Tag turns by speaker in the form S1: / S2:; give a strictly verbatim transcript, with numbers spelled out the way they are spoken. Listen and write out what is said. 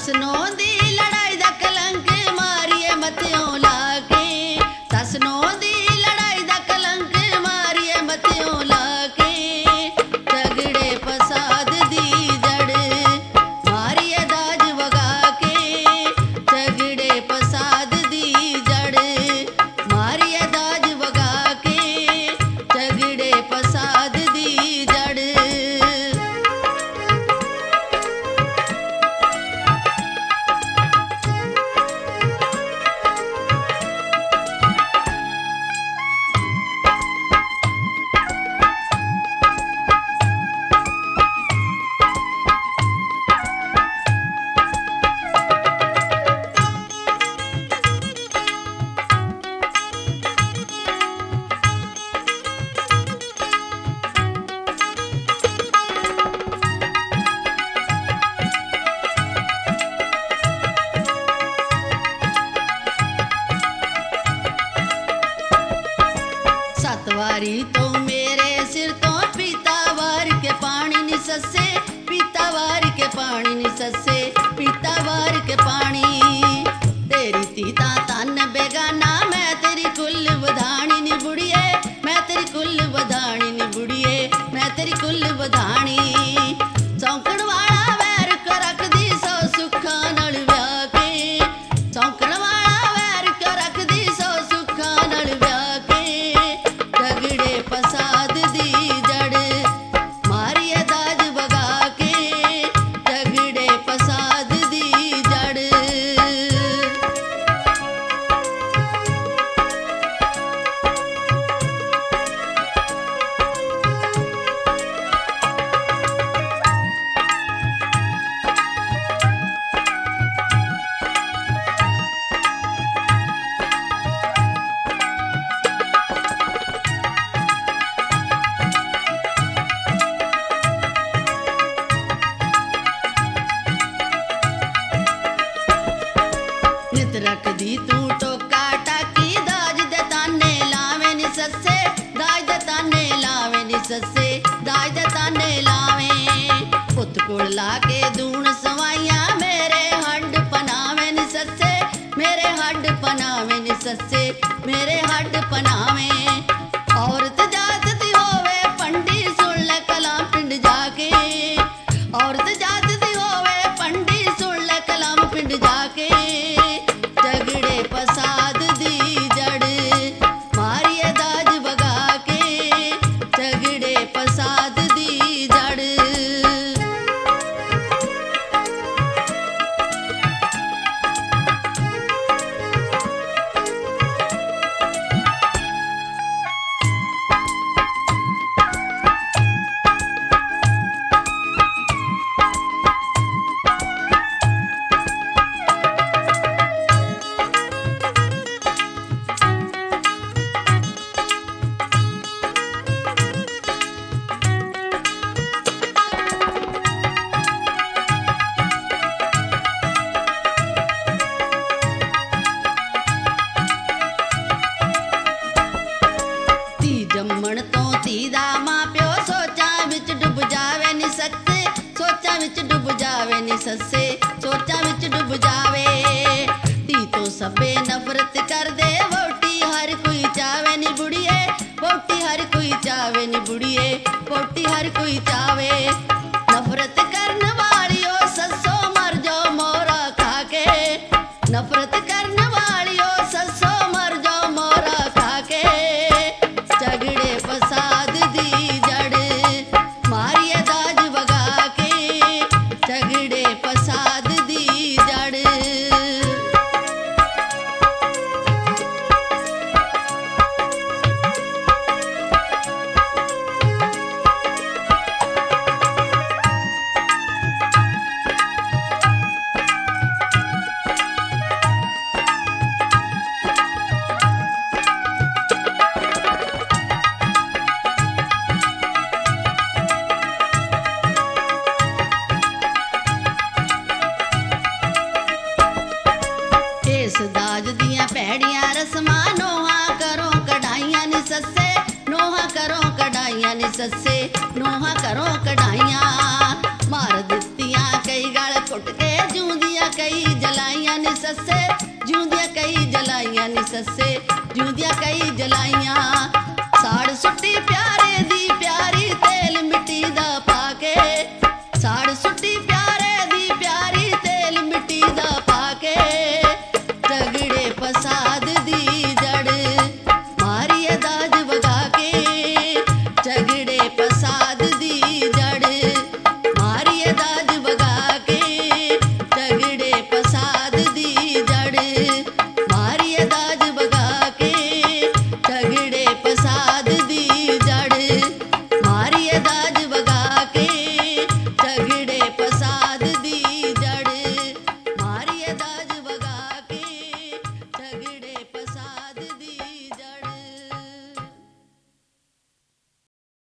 S1: ਸੱਸ ਨੂੰਹ ਦੀ ਲੜਾਈ ਦਾ ਕਲੰਕ ਮਾਰੀਏ ਮੱਥਿਓਂ ਲਾ ਕੇ, ਸੱਸ ਨੂੰਹ ਦੀ ਲੜਾਈ ਦਾ ਕਲੰਕ ਮਾਰੀਏ ਮੱਥਿਓਂ ਲਾ ਕੇ, ਝਗੜੇ ਫਸਾਦ ਦੀ ਜੜ ਮਾਰੀਏ ਦਾਜ ਵਗਾ ਕੇ, ਝਗੜੇ ਫਸਾਦ ਦੀ ਜੜ ਮਾਰੀਏ ਦਾਜ ਵਗਾ ਕੇ, ਝਗੜੇ ਫਸਾਦ ਦੀ ਜੜ। सत वारी तो मेरे सिर तो पीता वार के पानी नी ससे, पीता वार के पानी नी ससे, पीता वार के पानी। तेरी तीता तन बेगाना मैं तेरी कुल वधानी नी बुढ़िए, मैं तेरी कुल वधानी नी बुढ़िए, मैं तेरी कुल वधानी। सौंकण वाला वैर को रखदी सौ सुखा नाल व्याह के, सौंकण वाला वैर को रखदी सौ सुखा नाल व्याह के, ਝਗੜੇ ਫਸਾਦ ਦੀ ਜੜ ਮਾਰੀਏ ਦਾਜ ਵਗਾ ਕੇ, ਝਗੜੇ ਫਸਾਦ ਦੀ ਜੜ। ਨਿਤ ਰੱਖਦੀ ਤੂੰ ਟੋਕਾ ਟਾਕੀ ਦਾਜ ਦੇ ਤਾਨੇ ਲਾਵੇਂ ਨੀ ਸੱਸੇ, ਦਾਜ ਦੇ ਤਾਨੇ ਲਾਵੇਂ ਨੀ ਸੱਸੇ, ਦਾਜ ਦੇ ਤਾਨੇ ਲਾਵੇਂ। ਪੁੱਤ ਕੋਲ ਲਾ ਕੇ ਦੂਣ ਸਵਾਈਆਂ ਮੇਰੇ ਹੱਡ ਪਨਾਵੇਂ ਨੀ ਸੱਸੇ, ਮੇਰੇ ਹੱਡ ਪਨਾਵੇਂ ਨੀ ਸੱਸੇ, ਮੇਰੇ ਹੱਡ ਪਨਾਵੇਂ। ਔਰਤ ਜਾਤ ਦੀ ਹੋਵੇ ਪੰਡੀ ਸੁਣ ਲੈ ਕਲਾਮ ਪਿੰਡ ਜਾ ਕੇ, ਔਰਤ ਜਾਤ ਦੀ ਹੋਵੇ ਪੰਡੀ ਸੁਣ ਲੈ ਕਲਾਮ ਪਿੰਡ ਜਾ ਕੇ, ਝਗੜੇ ਫਸਾਦ ਦੀ ਜੜ ਮਾਰੀਏ ਦਾਜ ਵਗਾ ਕੇ, ਝਗੜੇ ਫਸਾਦ ਦੀ ਜੜ। ਜੰਮਣ ਤੋਂ ਧੀ ਦਾ ਮਾਂ ਪਿਓ ਸੋਚਾਂ ਵਿੱਚ ਡੁੱਬ ਜਾਵੇ ਨੀ ਸੱਸੇ, ਸੋਚਾਂ ਵਿੱਚ ਡੁੱਬ ਜਾਵੇ ਨੀ ਸੱਸੇ, ਸੋਚਾਂ ਵਿੱਚ ਡੁੱਬ ਜਾਵੇ। ਧੀ ਤੋਂ ਸਭੇ ਨਫ਼ਰਤ ਕਰਦੇ ਵਹੁਟੀ ਹਰ ਕੋਈ ਚਾਵੇ ਨੀ ਬੁੜੀਏ, ਵਹੁਟੀ ਹਰ ਕੋਈ ਚਾਵੇ ਨੀ ਬੁੜੀਏ, ਵਹੁਟੀ ਹਰ ਕੋਈ ਚਾਵੇ। ਨਫ਼ਰਤ ਕਰਨ ਵਾਲਿਓ ਸੱਸੋ ਮਰ ਜਾਓ ਮੋਰਾ ਖਾ ਕੇ, ਨਫ਼ਰਤ ਕਰਨ ਵਾਲਿਓ ਸੱਸੋ ਮਰ ਜਾਓ ਮੋਰਾ ਖਾ ਕੇ, ਝਗੜੇ ਫਸਾਦ ਦੀ ਜੜ ਮਾਰੀਏ ਦਾਜ ਵਗਾ ਕੇ, ਝਗੜੇ ਫਸਾਦ ਦੀ ਜੜ। ਦਾਜ ਦੀਆਂ ਭੈੜੀਆਂ ਰਸਮਾਂ ਨੋਹਾਂ ਕਰੋ ਕਢਾਈਆਂ ਨੀ ਸੱਸੇ, ਨੋਹਾਂ ਕਰੋ ਕਢਾਈਆਂ ਨੀ ਸੱਸੇ, ਨੋਹਾਂ ਕਰੋ ਕਢਾਈਆਂ। ਮਾਰ ਦਿੱਤੀਆਂ ਕਈ ਗਲ ਘੁੱਟ ਕੇ ਜੂੰਦੀਆਂ ਜਿਉਂਦਿਆਂ ਕਈ ਜਲਾਈਆਂ ਨੀ ਸੱਸੇ ਜਿਉਂਦਿਆਂ ਕਈ ਜਲਾਈਆਂ ਨੀ ਸੱਸੇ ਜਿਉਂਦਿਆਂ ਕਈ ਜਲਾਈਆਂ